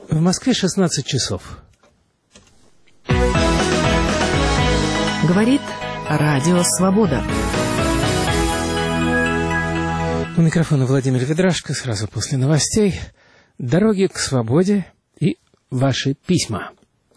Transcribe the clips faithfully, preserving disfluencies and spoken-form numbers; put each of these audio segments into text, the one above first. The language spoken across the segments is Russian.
В Москве шестнадцать часов. Говорит Радио Свобода. У микрофона Владимир Ведрашко. Сразу после новостей. Дороги к свободе и ваши письма.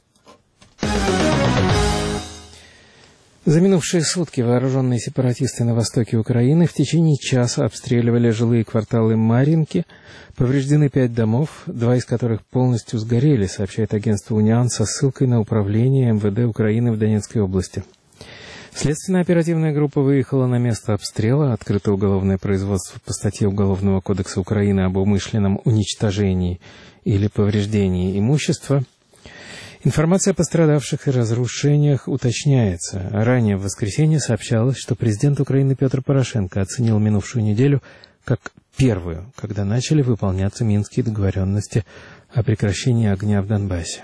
За минувшие сутки вооруженные сепаратисты на востоке Украины в течение часа обстреливали жилые кварталы Марьинки. Повреждены пять домов, два из которых полностью сгорели, сообщает агентство «Униан» со ссылкой на управление эм вэ дэ Украины в Донецкой области. Следственная оперативная группа выехала на место обстрела, открыто уголовное производство по статье Уголовного кодекса Украины об умышленном уничтожении или повреждении имущества. Информация о пострадавших и разрушениях уточняется. Ранее в воскресенье сообщалось, что президент Украины Петр Порошенко оценил минувшую неделю как первую, когда начали выполняться Минские договоренности о прекращении огня в Донбассе.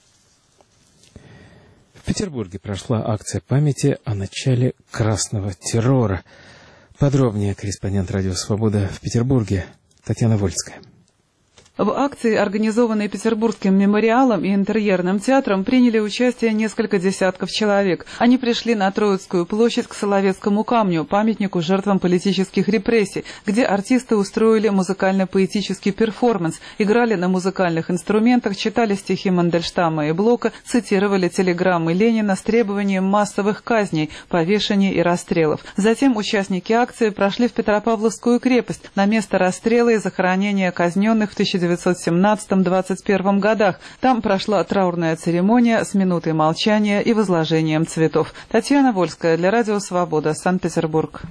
В Петербурге прошла акция памяти о начале красного террора. Подробнее корреспондент «Радио Свобода» в Петербурге Татьяна Вольская. В акции, организованной Петербургским мемориалом и интерьерным театром, приняли участие несколько десятков человек. Они пришли на Троицкую площадь к Соловецкому камню, памятнику жертвам политических репрессий, где артисты устроили музыкально-поэтический перформанс, играли на музыкальных инструментах, читали стихи Мандельштама и Блока, цитировали телеграммы Ленина с требованием массовых казней, повешений и расстрелов. Затем участники акции прошли в Петропавловскую крепость, на место расстрела и захоронения казненных в тысяча девятьсот семнадцатом — двадцать первом годах. Там прошла траурная церемония с минутой молчания и возложением цветов. Татьяна Вольская для Радио Свобода, Санкт-Петербург.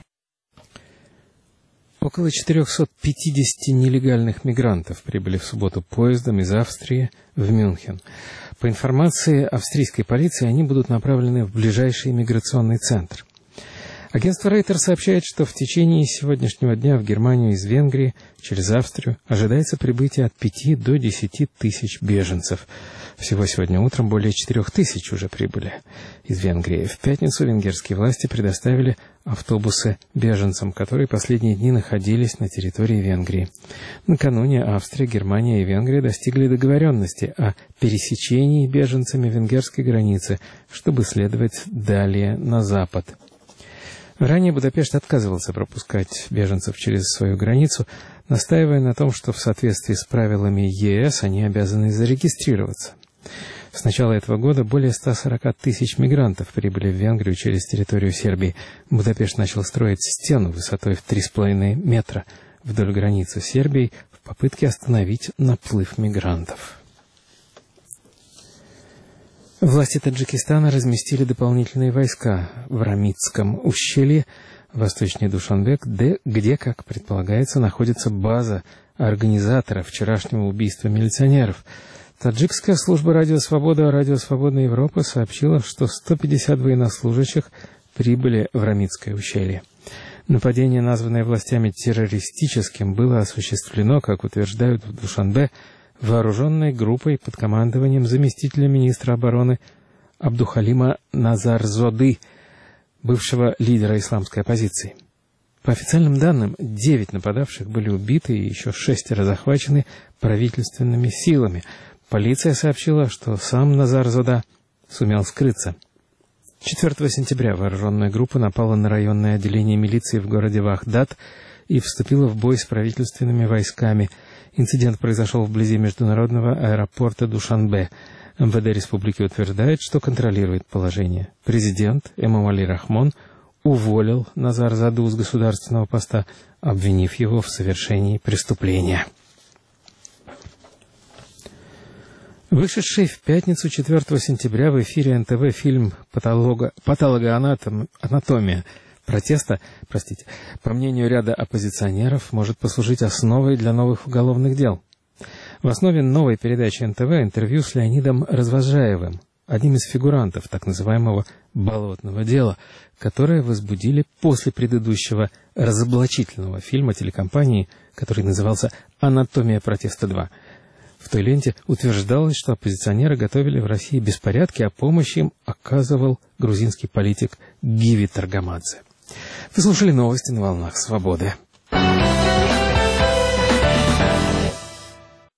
Около четырехсот пятидесяти нелегальных мигрантов прибыли в субботу поездом из Австрии в Мюнхен. По информации австрийской полиции, они будут направлены в ближайший миграционный центр. Агентство Рейтер сообщает, что в течение сегодняшнего дня в Германию из Венгрии через Австрию ожидается прибытие от пяти до десяти тысяч беженцев. Всего сегодня утром более четырех тысяч уже прибыли из Венгрии. В пятницу венгерские власти предоставили автобусы беженцам, которые последние дни находились на территории Венгрии. Накануне Австрия, Германия и Венгрия достигли договоренности о пересечении беженцами венгерской границы, чтобы следовать далее на запад. Ранее Будапешт отказывался пропускать беженцев через свою границу, настаивая на том, что в соответствии с правилами е эс они обязаны зарегистрироваться. С начала этого года более ста сорока тысяч мигрантов прибыли в Венгрию через территорию Сербии. Будапешт начал строить стену высотой в три с половиной метра вдоль границы с Сербией в попытке остановить наплыв мигрантов. Власти Таджикистана разместили дополнительные войска в Рамитском ущелье, восточнее Душанбе, где, как предполагается, находится база организатора вчерашнего убийства милиционеров. Таджикская служба «Радио Свобода» «Радио Свободная Европа» сообщила, что сто пятьдесят военнослужащих прибыли в Рамитское ущелье. Нападение, названное властями террористическим, было осуществлено, как утверждают в Душанбе, вооруженной группой под командованием заместителя министра обороны Абдухалима Назарзоды, бывшего лидера исламской оппозиции. По официальным данным, девять нападавших были убиты и еще шестеро захвачены правительственными силами. Полиция сообщила, что сам Назарзода сумел скрыться. четвёртого сентября вооруженная группа напала на районное отделение милиции в городе Вахдат и вступила в бой с правительственными войсками. Инцидент произошел вблизи международного аэропорта Душанбе. эм вэ дэ республики утверждает, что контролирует положение. Президент Эмомали Рахмон уволил Назарзоду с государственного поста, обвинив его в совершении преступления. Вышедший в пятницу четвёртого сентября в эфире эн тэ вэ фильм «Патологоанатомия протеста», простите, по мнению ряда оппозиционеров, может послужить основой для новых уголовных дел. В основе новой передачи эн тэ вэ интервью с Леонидом Развозжаевым, одним из фигурантов так называемого «болотного дела», которое возбудили после предыдущего разоблачительного фильма телекомпании, который назывался «Анатомия протеста два». В той ленте утверждалось, что оппозиционеры готовили в России беспорядки, а помощь им оказывал грузинский политик Гиви Таргамадзе. Вы слушали новости на волнах Свободы.